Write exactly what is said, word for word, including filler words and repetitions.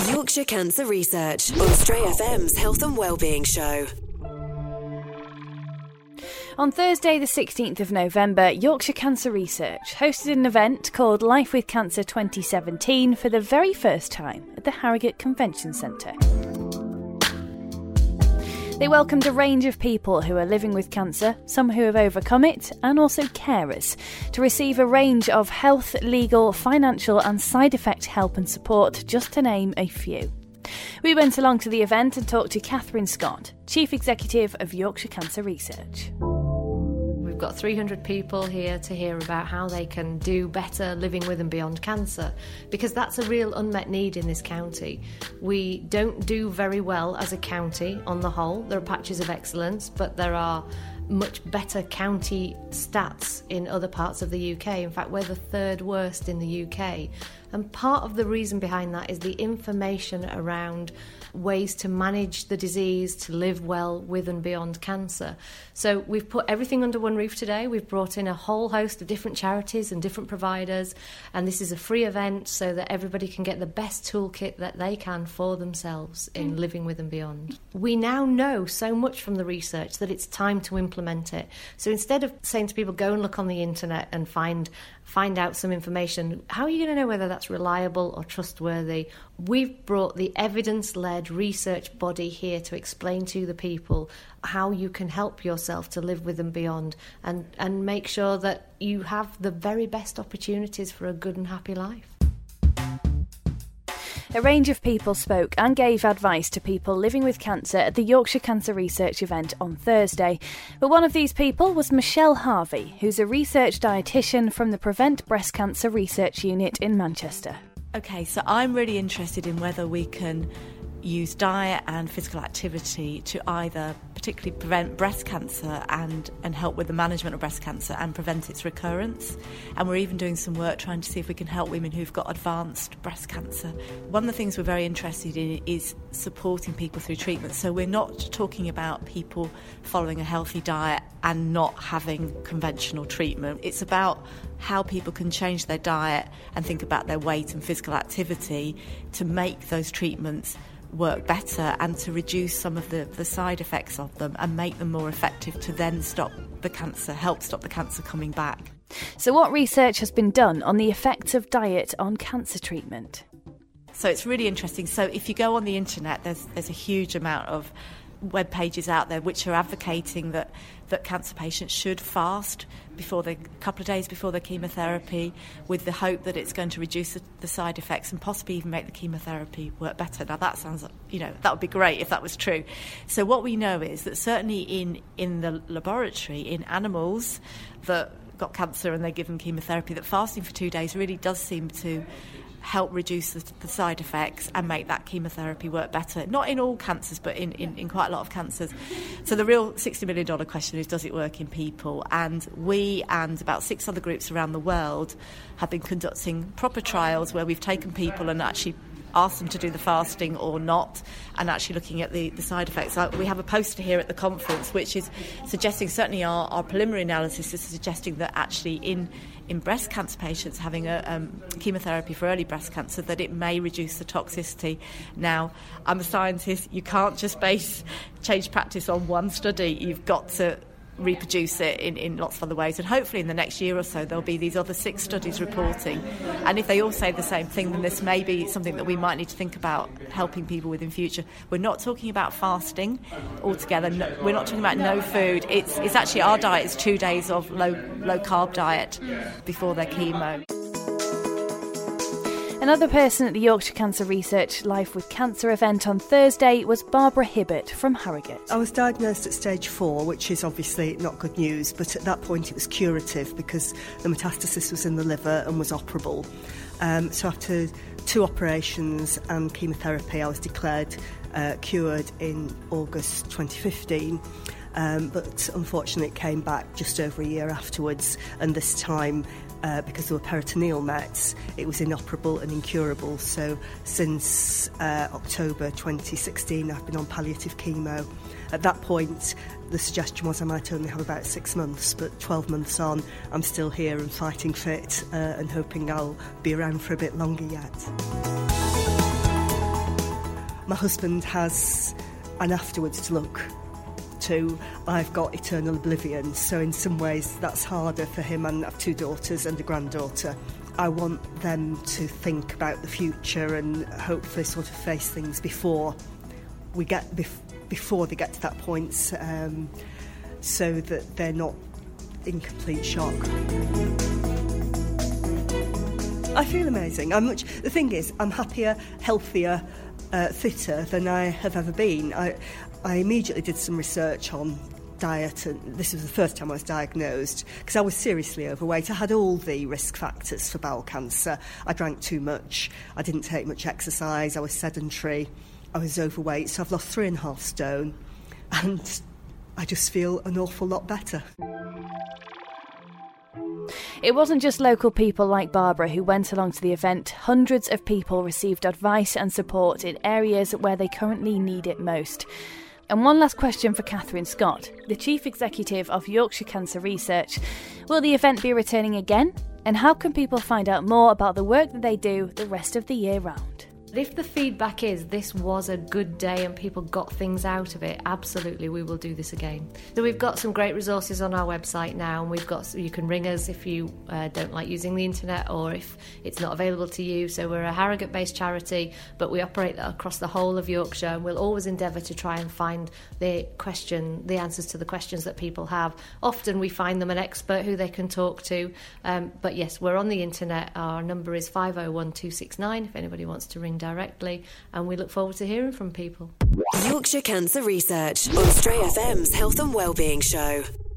Yorkshire Cancer Research on Stray F M's Health and Wellbeing Show. On Thursday the sixteenth of November, Yorkshire Cancer Research hosted an event called Life with Cancer twenty seventeen for the very first time at the Harrogate Convention Centre. They welcomed a range of people who are living with cancer, some who have overcome it, and also carers, to receive a range of health, legal, financial and side effect help and support, just to name a few. We went along to the event and talked to Catherine Scott, Chief Executive of Yorkshire Cancer Research. We've got three hundred people here to hear about how they can do better living with and beyond cancer, because that's a real unmet need in this county. We don't do very well as a county on the whole. There are patches of excellence, but there are much better county stats in other parts of the U K. In fact, we're the third worst in the U K. And part of the reason behind that is the information around ways to manage the disease, to live well with and beyond cancer. So we've put everything under one roof today. We've brought in a whole host of different charities and different providers, and this is a free event so that everybody can get the best toolkit that they can for themselves in living with and beyond. We now know so much from the research that it's time to implement it. So instead of saying to people, go and look on the internet and find find out some information, how are you going to know whether that's reliable or trustworthy? We've brought the evidence-led research body here to explain to the people how you can help yourself to live with and beyond, and, and make sure that you have the very best opportunities for a good and happy life. A range of people spoke and gave advice to people living with cancer at the Yorkshire Cancer Research event on Thursday. But one of these people was Michelle Harvey, who's a research dietitian from the Prevent Breast Cancer Research Unit in Manchester. OK, so I'm really interested in whether we can use diet and physical activity to either particularly prevent breast cancer and, and help with the management of breast cancer and prevent its recurrence. And we're even doing some work trying to see if we can help women who've got advanced breast cancer. One of the things we're very interested in is supporting people through treatment. So we're not talking about people following a healthy diet and not having conventional treatment. It's about how people can change their diet and think about their weight and physical activity to make those treatments work better and to reduce some of the, the side effects of them and make them more effective to then stop the cancer, help stop the cancer coming back. So what research has been done on the effects of diet on cancer treatment? So it's really interesting. So if you go on the internet, there's there's a huge amount of web pages out there which are advocating that, that cancer patients should fast before the couple of days before their chemotherapy, with the hope that it's going to reduce the, the side effects and possibly even make the chemotherapy work better. Now that sounds, you know, that would be great if that was true. So what we know is that certainly in, in the laboratory, in animals that got cancer and they're given chemotherapy, that fasting for two days really does seem to help reduce the, the side effects and make that chemotherapy work better. Not in all cancers, but in, in, in quite a lot of cancers. So the real sixty million dollars question is, does it work in people? And we and about six other groups around the world have been conducting proper trials where we've taken people and actually asked them to do the fasting or not, and actually looking at the, the side effects. So we have a poster here at the conference which is suggesting, certainly our, our preliminary analysis is suggesting that actually in in breast cancer patients having a um, chemotherapy for early breast cancer, that it may reduce the toxicity. Now, I'm a scientist, you can't just base change practice on one study, you've got to reproduce it in, in lots of other ways, and hopefully in the next year or so there'll be these other six studies reporting, and if they all say the same thing, then this may be something that we might need to think about helping people with in future. We're not talking about fasting altogether, no, we're not talking about no food, it's it's actually our diet is two days of low low carb diet before their chemo. Another person at the Yorkshire Cancer Research Life with Cancer event on Thursday was Barbara Hibbert from Harrogate. I was diagnosed at stage four, which is obviously not good news, but at that point it was curative because the metastasis was in the liver and was operable. Um, so after two operations and chemotherapy, I was declared uh, cured in August twenty fifteen. Um, but unfortunately it came back just over a year afterwards, and this time Uh, because there were peritoneal mets, it was inoperable and incurable. So since uh, October twenty sixteen, I've been on palliative chemo. At that point, the suggestion was I might only have about six months, but twelve months on, I'm still here and fighting fit uh, and hoping I'll be around for a bit longer yet. My husband has an afterwards to look to. I've got eternal oblivion, so in some ways that's harder for him, and I have two daughters and a granddaughter. I want them to think about the future and hopefully sort of face things before we get bef- before they get to that point, um, so that they're not in complete shock. I feel amazing. I'm much. The thing is, I'm happier, healthier, uh, fitter than I have ever been. I, I immediately did some research on diet, and this was the first time I was diagnosed because I was seriously overweight. I had all the risk factors for bowel cancer. I drank too much. I didn't take much exercise. I was sedentary. I was overweight, so I've lost three and a half stone, and I just feel an awful lot better. It wasn't just local people like Barbara who went along to the event. Hundreds of people received advice and support in areas where they currently need it most. And one last question for Catherine Scott, the Chief Executive of Yorkshire Cancer Research. Will the event be returning again? And how can people find out more about the work that they do the rest of the year round? If the feedback is this was a good day and people got things out of it, absolutely we will do this again. So we've got some great resources on our website now, and we've got, you can ring us if you uh, don't like using the internet or if it's not available to you. So we're a Harrogate based charity, but we operate across the whole of Yorkshire, and we'll always endeavour to try and find the question, the answers to the questions that people have. Often we find them an expert who they can talk to, um, but yes, we're on the internet. Our number is five oh one two six nine if anybody wants to ring directly, and we look forward to hearing from people. Yorkshire Cancer Research on Stray F M's Health and Wellbeing Show.